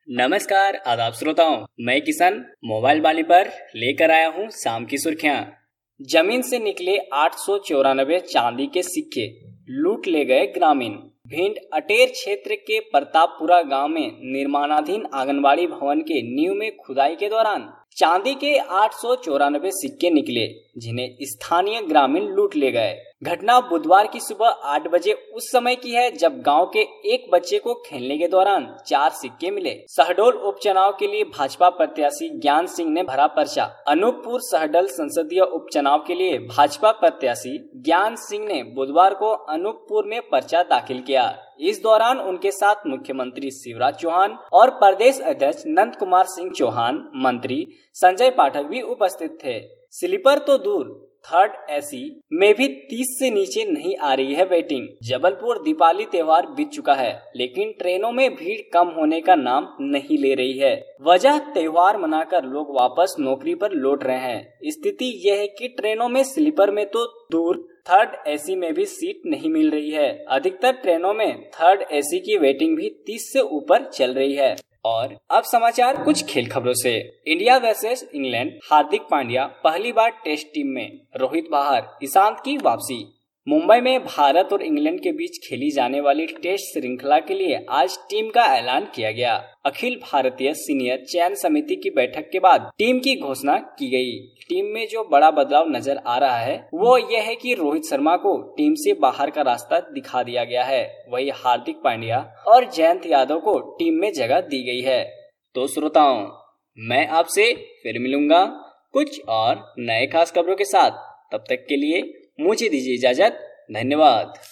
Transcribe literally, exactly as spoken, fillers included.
नमस्कार आदाब श्रोताओं, मैं किशन मोबाइल वाली पर लेकर आया हूँ शाम की सुर्खियाँ। जमीन से निकले आठ सौ चौरानबे चांदी के सिक्के, लूट ले गए ग्रामीण। भिंड अटेर क्षेत्र के प्रतापपुरा गांव में निर्माणाधीन आंगनबाड़ी भवन के नींव में खुदाई के दौरान चांदी के आठ सौ चौरानबे सिक्के निकले, जिन्हें स्थानीय ग्रामीण लूट ले गए। घटना बुधवार की सुबह आठ बजे उस समय की है जब गांव के एक बच्चे को खेलने के दौरान चार सिक्के मिले। सहडोल उपचुनाव के लिए भाजपा प्रत्याशी ज्ञान सिंह ने भरा पर्चा। अनूपपुर सहडोल संसदीय उपचुनाव के लिए भाजपा प्रत्याशी ज्ञान सिंह ने बुधवार को अनूपपुर में पर्चा दाखिल किया। इस दौरान उनके साथ मुख्यमंत्री शिवराज चौहान और प्रदेश अध्यक्ष नंद कुमार सिंह चौहान, मंत्री संजय पाठक भी उपस्थित थे। स्लीपर तो दूर, थर्ड एसी में भी तीस से नीचे नहीं आ रही है वेटिंग। जबलपुर दीपावली त्योहार बीत चुका है, लेकिन ट्रेनों में भीड़ कम होने का नाम नहीं ले रही है। वजह त्योहार मनाकर लोग वापस नौकरी पर लौट रहे हैं। स्थिति यह है कि ट्रेनों में स्लीपर में तो दूर, थर्ड एसी में भी सीट नहीं मिल रही है। अधिकतर ट्रेनों में थर्ड एसी की वेटिंग भी तीस से ऊपर चल रही है। और अब समाचार कुछ खेल खबरों से। India versus England, Hardik Pandya पहली बार टेस्ट टीम में, रोहित बाहर, ईशांत की वापसी। मुंबई में भारत और इंग्लैंड के बीच खेली जाने वाली टेस्ट श्रृंखला के लिए आज टीम का ऐलान किया गया। अखिल भारतीय सीनियर चयन समिति की बैठक के बाद टीम की घोषणा की गई। टीम में जो बड़ा बदलाव नजर आ रहा है वो यह है कि रोहित शर्मा को टीम से बाहर का रास्ता दिखा दिया गया है। वही हार्दिक पांड्या और जयंत यादव को टीम में जगह दी गई है। तो श्रोताओं, मैं आपसे फिर मिलूंगा कुछ और नए खास खबरों के साथ। तब तक के लिए मुझे दीजिए इजाजत। धन्यवाद।